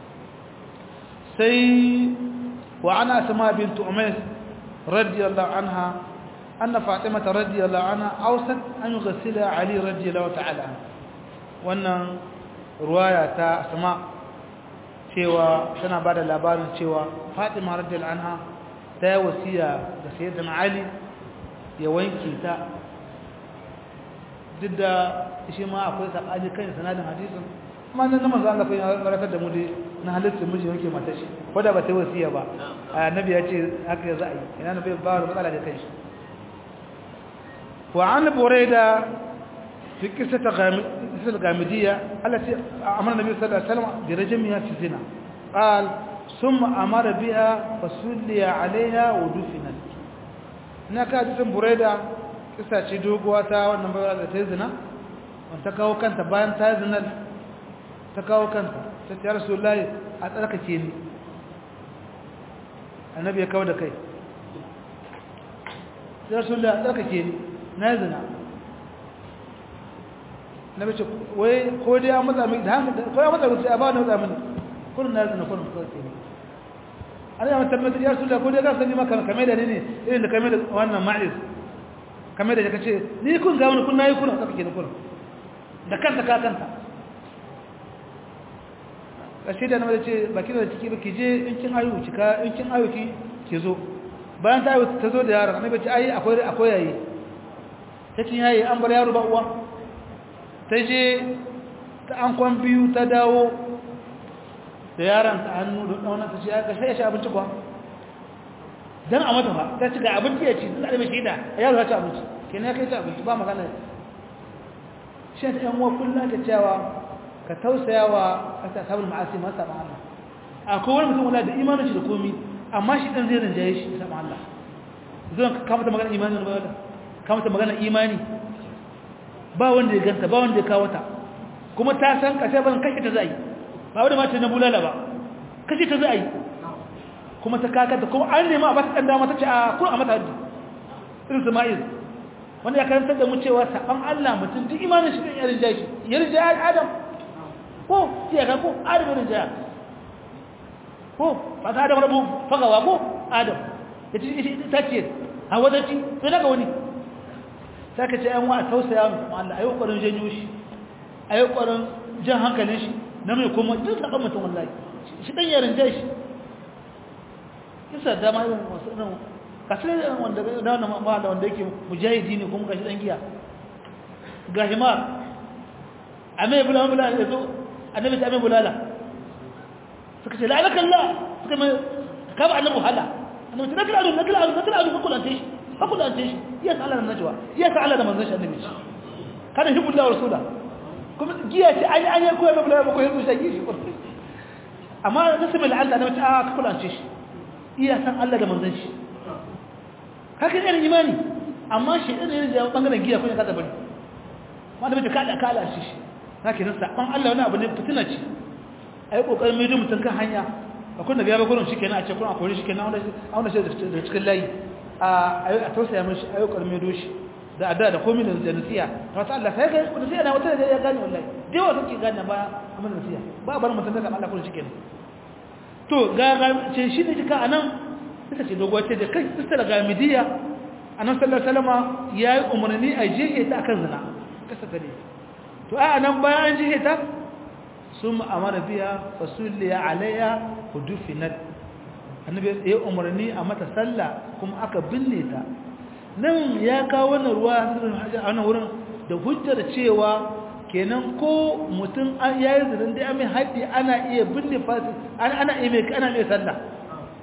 sai wa ana Asma bint Umays radiyallahu anha anna Fatima radiyallahu anha awsat an yughsila Ali radiyallahu ta'ala wannan ruwaya ta Asma cewa tana bada labarin cewa Fatima radiyallahu anha ta yi wasiya da sayyidina Ali ya wanke ta duk da shi ma akwai sabani kan sanadin hadisin amma nan manzo Allah ya barakar da mu dai na halitta miji wanke mata shi ko da ba ta wasiya ba annabi ya ce haka za a yi ina nabi ba da matsala da kai wa an burayda fi qissati ghamidiyya allati amara nabi sallallahu alaihi wasallam bi rajmiha fi zina qal thumma amara biha fasulliya alaiha wa dufinat ina ka hadisin burayda kissa ce doguwa ta wannan bayar da ta zina wanda kawo kanta bayan ta zina ta kawo kanta ta ce rasulullahi a tsarkake ni annabi ya kawo da kai rasulullahi a tsarkake ni na zina nabi ce wai ko dai an matsa mai da hankali ko ya matsa rufi a ba na matsa mini kullum na zina kullum tsarkake ni an yi tabbatar ya rasulullahi ko dai ka sani maka kame da ni ne irin da kame da wannan ma'iz kame da ka ce ni kun ga wani kun na yi kullum tsarkake ni kullum da kanta ka kanta ƙarshe da namar ce baki da ciki ba ki je in kin ayu cika in kin ayu ki zo bayan ta ayu ta zo da yaron annabi ce ai akwai yayi ta cin yayi an bar yaro ba uwa ta je ta an kwan biyu ta dawo da yaron ta hannu da wannan ta ce ga sai ya sha abinci kuwa dan a mata ba ta ci ga abinci ya ci da mai shida yaro ya ci abinci kenan ya kai ci abinci ba magana shi ta yan uwa kullum ta cewa ka tausayawa a sabon ma'asi masu saɓa Allah akwai wani mutum wala da imanin shi da komi amma shi ɗan zai rinjaye shi saɓa Allah zan kamata magana imani ba wadda kamata magana imani ba wanda ya ganta ba wanda ya kawo ta kuma ta san kashe ban kashe ta zai ba wadda mace na bulala ba kashe ta zai kuma ta kakata kuma an nema a ba ta ɗan dama ta ce a kuma a mata haddi irin sama'il wanda ya karantar da mu cewa saɓan Allah mutum duk imanin shi ɗan ya rinjaye shi ya rinjaye Adam ko sai ga ko adam ne ja ko fa da adam rabu fagawa ko adam yace tace a wadaci to daga wani saka ce an wa tausaya mu Allah ayi kokarin janyo shi ayi kokarin jan hankalin shi na mai kuma duk saban mutum wallahi shi dan yarin jai shi kisa da mai wasu nan kasai wanda da wanda yake mujahidi ne kuma gashi dan giya gahima ame bula yazo annabi ta mai bulala suka ce la'alaka Allah suka mai kaba annabi hala annabi ta nakala ka kulante shi ya sa'ala da najwa ya sa'ala da manzon shi annabi kada shi billahi rasula kuma giya ce an yi koyar bulala ba koyar shi shi amma nasu mai la'alla annabi ta ka kulante shi iya san Allah da manzon shi haka ne imani amma shi ne da bangaren giya ko ya kada bari wanda bai kala shi sake nan saban Allah wani abu ne fitina ce ai kokarin mai mutum kan hanya akwai nabi ya ba gurin shikenan a ce kun akwai shikenan wanda shi da cikin layi a tausaya mishi ai kokarin mai doshi da adda da komai da nasiya to ta Allah sai ga nasiya na wata da ya gane wallahi dai wa kake gane ba amma nasiya ba bar mutum kan Allah kullun shikenan to ga ce shi ne kika anan ita ce dogo ce da kai ista daga midiya annabi sallallahu alaihi wasallam yayi umarni a jeje ta akan zina kasa gare to a nan bayan an jihe ta sun amara biya fasulliya alayya hudufinat annabi ya umarni a mata sallah kuma aka binne ta nan ya kawo wannan ruwa a wannan wurin da hujjar cewa kenan ko mutum an yayi zirin da mai haɗi ana iya binne fasi ana iya mai sallah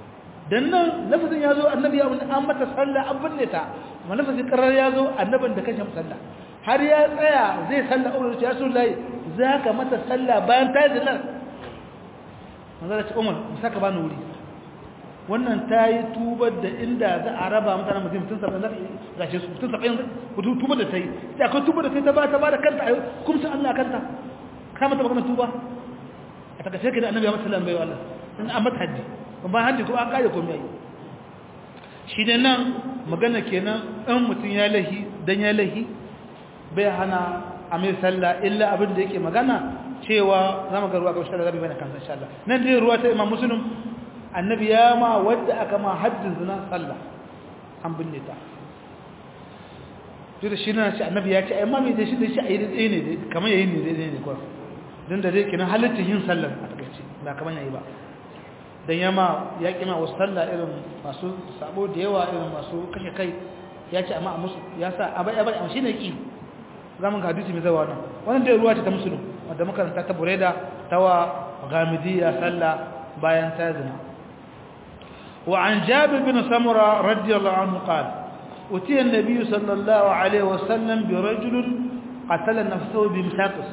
dan nan lafazin yazo annabi ya an mata sallah an binne ta amma lafazin karar yazo annabin da kashe sallah har ya tsaya zai sallah Umar ya Rasulullahi zaka mata sallah bayan ta yi nan manzo ce Umar saka bani wuri wannan tayi tubar da inda za a raba mutane mutum tun saban gashi su tun saban tubar da tayi da akwai tubar da tayi ta ba da kanta kuma sai Allah kanta ka mata magana tuba a takaice kenan annabi ya mata sallah bai wallahi in an mata haddi ba haddi ko an kare komai shi da nan magana kenan in mutum ya lahi dan ya lahi bai hana a mai sallah illa abin da yake magana cewa zamu ga ruwa ga shi da zabi bane kansa insha Allah nan dai ruwa ta Imam Muslim annabi ya ma wadda aka ma haddin zina sallah an binne ta to da shi na ce annabi ya ce ai mami da shi ayi dai ne kamar yayin ne dai ne ko dan da dai kenan halatta yin sallah a takaice ba kamar yayi ba dan yama ya kima wasu sallah irin masu sabo da yawa irin masu kashe kai ya ce amma a musu ya sa abai amma shine ki zaman ga hadisi mai zawa wannan dai ruwa ce ta musulun wanda makaranta ta bureda tawa gamidiya sallah bayan ta zina وعن جابر بن سمرة رضي الله عنه قال أتي النبي صلى الله عليه وسلم برجل قتل نفسه بمساقس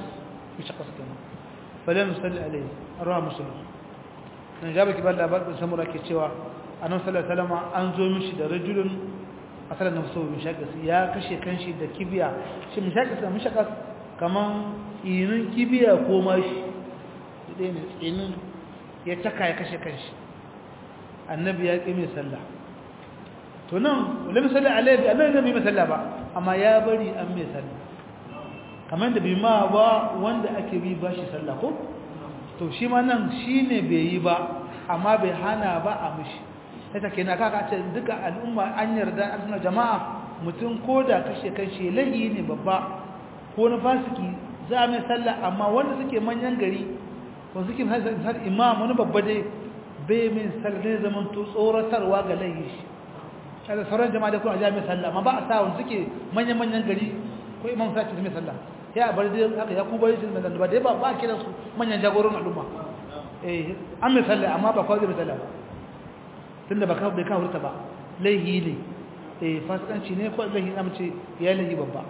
فلم يصلي عليه رواه مسلم من جابر كبار لابد بن سمرة كتشوا أنه صلى الله عليه وسلم أنزو مشي رجل قتل نفسه بمساقس يا كشي كنشي دا كبيا شي مساقس كمان إنن كبيا كوماش إنن يتكا يكشي كنشي annabi ya ƙi mai sallah to nan wala misali alaihi annabi bai mai sallah ba amma ya bari an mai sallah kamar da bai ma ba wanda ake bi ba shi sallah ko to shi ma nan shine bai yi ba amma bai hana ba a mishi sai take na kaka ce duka al'umma an yarda an jama'a mutum koda kashe kanshi lahi ne babba ko na fasiki za mai sallah amma wanda suke manyan gari ko suke har imam wani babba dai bai min sallah zaman to tsoratarwa ga laifi shi kada sauran jama'a da kuma jami'a sallah amma ba a sa wanda suke manyan gari ko imam sai su mai sallah ya bar dai haka ya kubari su mai ba dai ba kiran su manyan jagoran al'umma an mai sallah amma ba kawai mai sallah ba tunda ba bai kawo ta ba laifi ne fasikanci ne ko laifi na mace ya laifi babba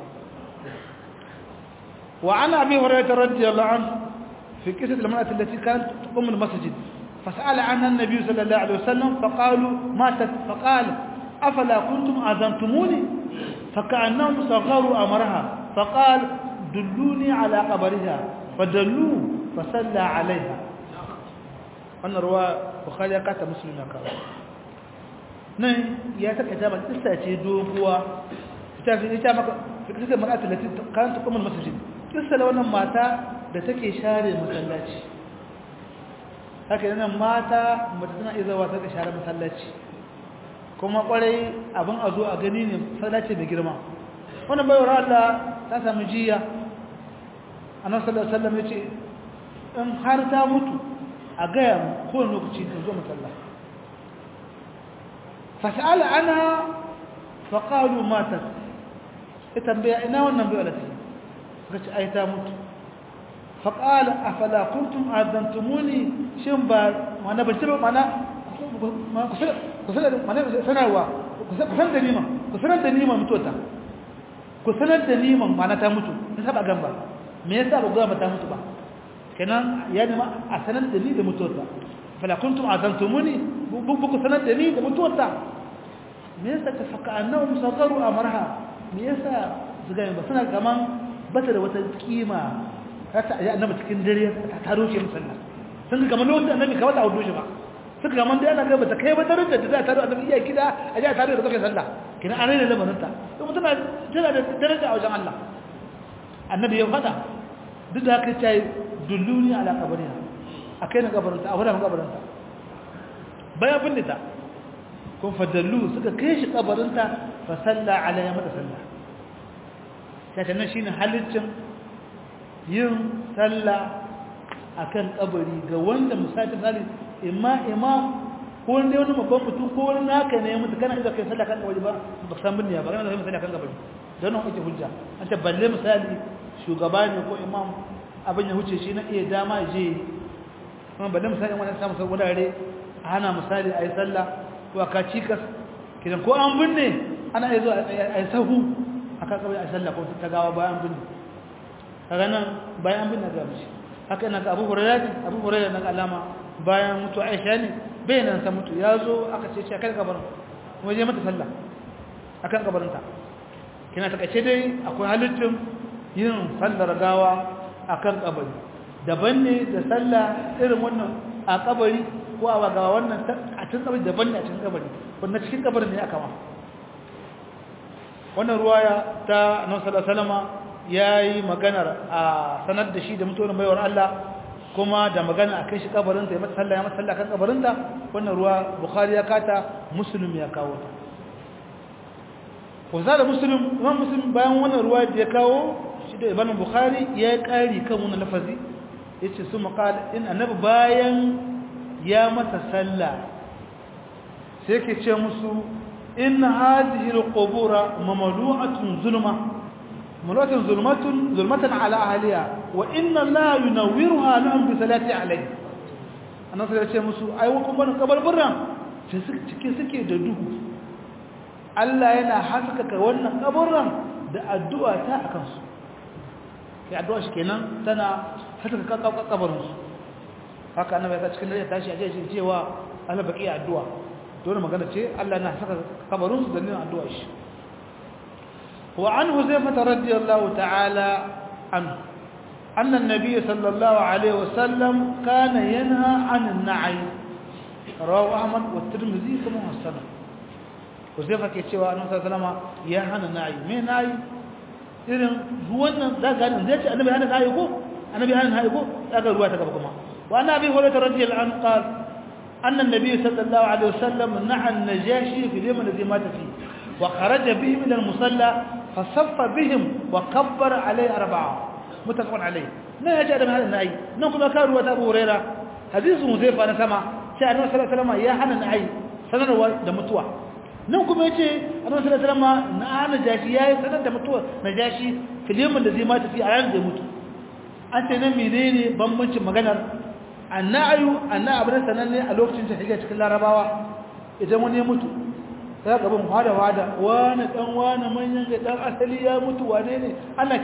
wa ana abi hurairah radiyallahu anhu fi qissat al-mar'ah allati kanat taqum al-masjid فسأل عنها النبي صلى الله عليه وسلم فقالوا ماتت فقال أفلا كنتم آذنتموني فكأنهم صغروا أمرها فقال دلوني على قبرها فدلوه فصلى عليها أن رواه بخاري قاتل مسلم كان نعم ياتك كتابة تستأتي هو كتابة في قصة المرأة التي كانت تقوم المسجد قصة لو أنها ماتا لتكي شاري المسلاتي haka yana mata tana iya zawa ta share masallaci kuma kwarai abin a zo a gani ne masallaci mai girma wannan bayar Allah ta samu jiya annabi sallallahu alaihi wasallam yace in har ta mutu a gaya ko lokaci ta zo masallaci fasala ana faqalu matat ita tambaya ina wannan bayar ta kace ai ta mutu فقال أفلا كنتم آذنتموني شنبا وانا بجتبه مانا كسنة دنيما متوتا كسنة دنيما مانا تاموتو نسابع جنبا ميسا بقوة تاموتو با كنا يعني ما أسنة دنيما متوتا فلا كنتم آذنتموني بكو سنة دنيما متوتا ميسا فكأنهم صغروا أمرها ميسا زغاين بسنة كمان بسر وتكيما haka ya annabi cikin dare ta roke musalla sun ga kamar lokacin annabi kawai ta hudu shi ba suka ga man dai ana ga bata kai ba daren da ta taro annabi iya kida a ji taro da kake sallah kina an rena lamarin ta to mutum tana da daraja a wajen Allah annabi ya fada duk da haka tayi dulluni ala qabriha akai na kabarinta a wurin kabarinta bayan binne ta kun fadallu suka kai shi kabarinta fa salla alaiha mata sallah sai nan shine halittin yin sallah akan kabari ga wanda misali imam ko wanda wani babban mutum ko wani naka ne mutu kana idan kai sallah kan kabari ba ba san binne ba kana da sallah kan kabari dan nan ake hujja an ta balle misali shugaba ne ko imam abin ya huce shi na iya dama je kuma balle misali wannan samu sai wurare ana misali ayi sallah wa ka cikas kidan ko an binne ana iya zuwa a sahu aka kabari a sallah ko ta gawa bayan binne kaga nan bayan binne ga mishi haka ina ga Abu Hurairah nan alama bayan mutu Aisha ne bayanan sa mutu yazo aka ce kai kabarin waje mata sallah akan kabarinta kina takaice dai akwai halittun yin sallar gawa akan kabari daban ne da sallah irin wannan a kabari ko a gawa wannan a cikin kabari daban ne a cikin kabari wannan cikin kabarin ne aka ma wannan ruwaya ta Annabi sallallahu alaihi wasallam yayi maganar a sanar da shi da mutuwar baiwar Allah kuma da magana akai shi kabarinta ya mata sallah kan kabarinta wannan ruwa Bukhari ya kata Muslim ya kawo ta wanda da Imam Muslim bayan wannan ruwa da ya kawo shi da Imam Bukhari ya kari kan wannan lafazi yace su maqal in annabi bayan ya mata sallah sai yake ce musu in hadhihi alqubura mamlu'atun zulmatan ala ahliha wa inna la yunawwiruha lahum bi salati alayhi annabi ya ce musu ai kuma kabarburan cike suke da duhu Allah yana haskaka wannan kaburran da addu'a ta akan su sai addu'a shi kenan tana haskaka kabarin su haka annabi ya cikin dare tashi aje shi cewa Allah baki addu'a dole magana ce Allah yana haskaka kabarin su da nin addu'a shi wa an Huzaifah radiyallahu ta'ala anhu anna an-nabiy sallallahu alaihi wasallam kana yanha 'an an-na'i rawahu Ahmad wa Tirmidhi kama hasan Huzaifa ke cewa Annabi sallallahu alaihi wasallam ya hana nayi me nayi irin ruwan nan da ga nan zai ce Annabi hana nayi ko Annabi hana nayi ko daga ruwa ta gaba kuma wa Annabi Hurairah radiyallahu anhu qala anna an-nabiy sallallahu alaihi wasallam na'a an-najashi fi al-yawm alladhi mata fi wa kharaja bihi min al-musalla fa saffa bihim wa kabbara alayhi arba'a mutafaqun alayhi nan ya ce Annabi hana nayi nan kuma ka ruwa ta Abu Hurairah hadisin Huzaifa na sama sai Annabi sallallahu alaihi wasallam ya hana nayi sanarwa da mutuwa nan kuma yace Annabi sallallahu alaihi wasallam na najashi yayi sanar da mutuwa najashi filimin da zai mata fi a ran da mutu an ce nan menene bambancin maganar annayu abin sananne a lokacin jahiliya cikin larabawa idan wani ya mutu sai gaban wada wani dan wani manyan ga dan asali ya mutu wane ne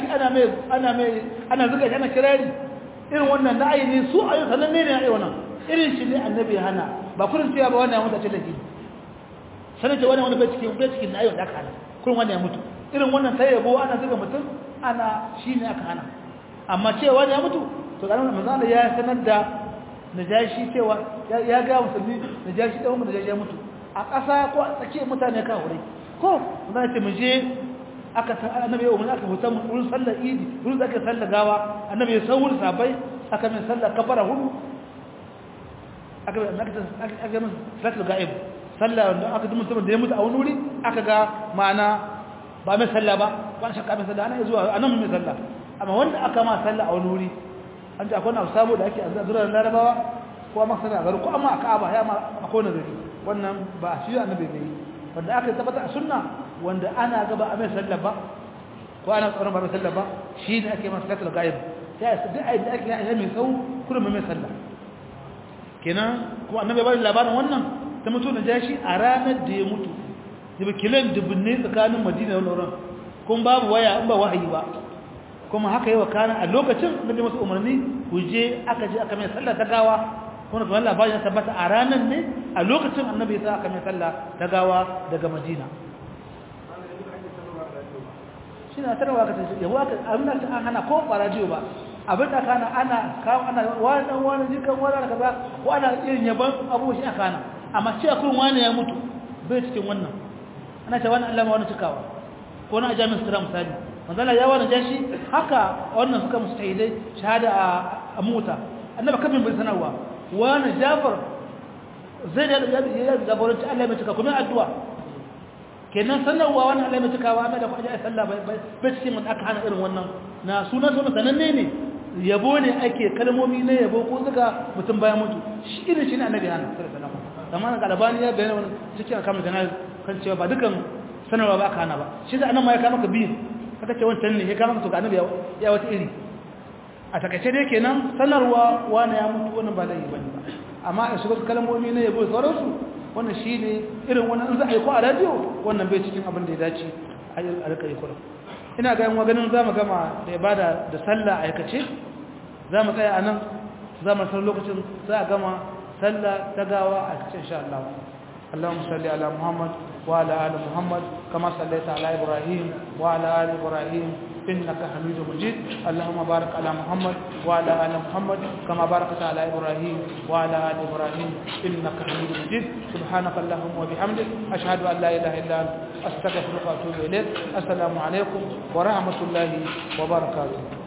ana zuga ana kirari irin wannan na'ayi ne su ayu sananne ne ai wannan irin shi ne annabi hana ba kullun cewa ba wannan ya mutu a cikin sanin da wani bai cikin na ayyuka da aka hana kullum wani ya mutu irin wannan sai yabo ana zuga mutum ana shine aka hana amma cewa wani ya mutu to garin manzo ya sanar da najashi cewa ya ga musulmi najashi da umma najashi ya mutu a ƙasa ko a tsakiyar mutane ka hore ko manzo ce mu je aka annabi ya umma aka huta mu wurin sallar idi wurin aka sallar gawa annabi ya sauwur sabai aka min sallar kafara hudu aka min salatul ghaib sallah wanda aka dumin mutum da ya mutu a wani wuri aka ga ma'ana ba mai sallah ba ba shakka mai sallah ana zuwa anan mai sallah amma wanda aka ma sallah a wani wuri an ji akwai na sabo da ake azurar larabawa ko amma sallah garu ko amma aka aba ya ma akwai na gari wannan ba shi annabi bai wanda aka tabbata a sunna wanda ana gaba a mai sallah ba ko ana tsoron ba mai sallah ba shi ne ake masa salatul ghaib ya yi duk ayi da ake yi mai sau kullum mai sallah kenan kuma annabi ba labarin wannan ta mutu na jashi a ranar da ya mutu da kilan dubunne tsakanin Madina da wurin kun babu waya in ba wahayi ba kuma haka yi wa kana a lokacin da masu umarni ku je aka mai sallah ta gawa kuma kuma labarin ya tabbata a ranar ne a lokacin annabi ya sa aka mai sallah ta gawa daga Madina shi na tarwa ka tashi yawa ka amina ta an hana ko farajiyo ba abin da kana ana wani jikan wani kaza ko ana irin yaban abubuwa shi aka hana amma cewa kun wani ya mutu bai cikin wannan ana ce wani allama wani cikawa ko na jami'in sura misali manzala ya wani jashi haka wannan suka mustahidai shahada a mota annaba kamin bai sanarwa wani jafar zai da ya gabaranci Allah mai cika kuma addu'a kenan sanarwa wani Allah mai cikawa amma da kwaje sallah bai cikin wanda aka hana irin wannan na sunan sananne ne yabo ne ake kalmomi na yabo ko zuga mutum bayan mutu shi irin shi ne annabi hana sallallahu alaihi wasallam amma ga albani ya bayyana wannan cikin kamar jana'a kan cewa ba dukan sanarwa ba aka hana ba shi da annan ma ya kama ka biyu kaka ce wancan ne ya kama ka to ga annabi ya wata iri a takaice dai kenan sanarwa wani ya mutu wannan ba laifi bane ba amma a shiga kalmomi na yabo sauransu wannan shi ne irin wannan in za a yi ko a radio wannan bai cikin abin da ya dace a rika yi kura ina ga yan ganin za mu gama da ibada da sallah aikace za mu tsaya a nan za mu san lokacin za a gama sallah ta gawa aikace insha Allah اللهم صل على محمد وعلى آل محمد كما صليت على إبراهيم وعلى آل إبراهيم إنك حميد مجيد اللهم بارك على محمد وعلى آل محمد كما باركت على إبراهيم وعلى آل إبراهيم إنك حميد مجيد سبحانك اللهم وبحمدك أشهد أن لا إله إلا أنت أستغفرك وأتوب إليك السلام عليكم ورحمة الله وبركاته